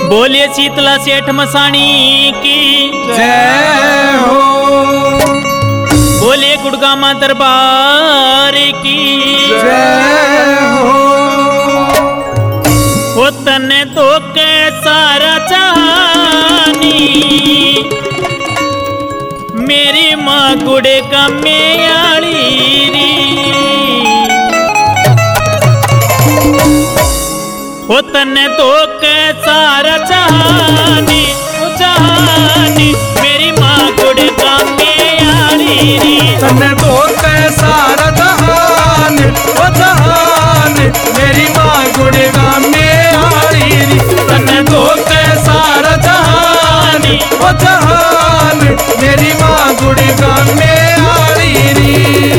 बोलिए शीतला सेठ मसाणी की जय हो। बोलिए गुड़गामा दरबार की जय हो। वो तने तो के सारा चाहनी मेरी माँ गुड़े का मेयाड़ी री। वो तने तो के सारा चाहनी मेरी माँ गुड़े का मेयाड़ी री। तने तो के सारा जहान ओ जहान मेरी माँ गुड़गा में आड़ी री। तने तो के सारा जहान ओ जहान मेरी माँ गुड़गा में आड़ी री।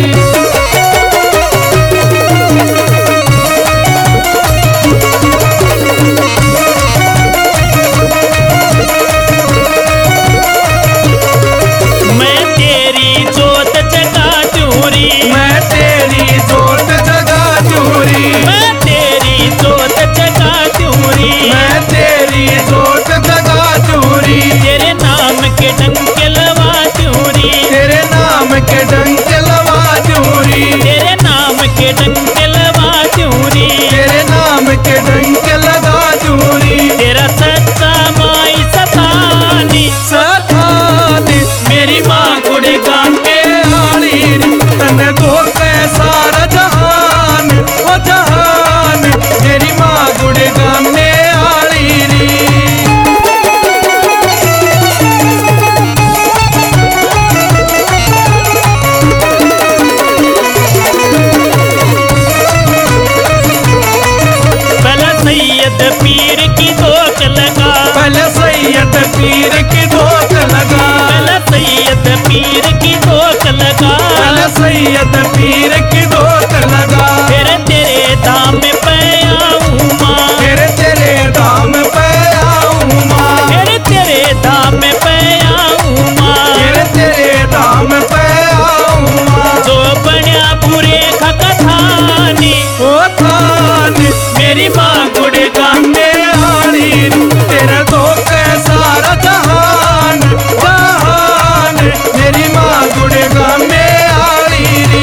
पीर की धोख लगा सैयद पीर की धोख लगा सैयद पीर की धोख लगा। फिर तेरे दाम पे आऊं माँ फिर तेरे दाम पे आऊं माँ फिर तेरे दाम पे आऊं माँ फिर तेरे दाम पे आऊं माँ। जो बन्या बुरे खकथानी ओ थानी मेरी माँ गुड़गा में आड़ी तेरे धोखे सारा जहान जहान मेरी माँ गुड़गा में आड़ी री।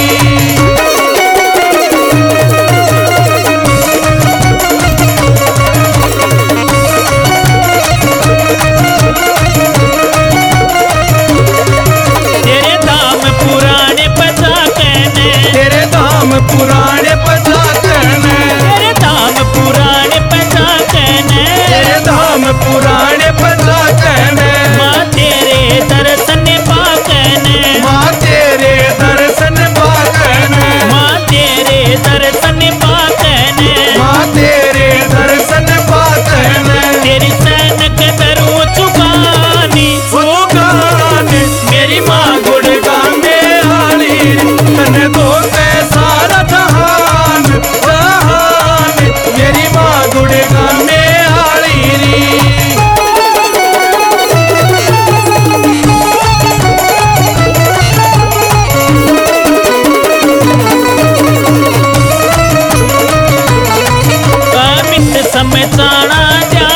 तेरे दाम पुराने पता कहने तेरे दाम पुराने पता कहने तेरे दाम पुराने पता कहने तेरे दाम पुराने पता कहने माँ तेरे दर्शन पा कहने माँ तेरे दर्शन पा कहने माँ तेरे दर्शन पा कहने माँ तेरे दर्शन पा कहने तेरी सैन के दरू चुकानी चुकानी मेरी माँ गुड़गा में आड़ी तने तो के सारा जहान जहान मेरी माँ गुड़गा में आड़ी री। कामित समय चाणा जा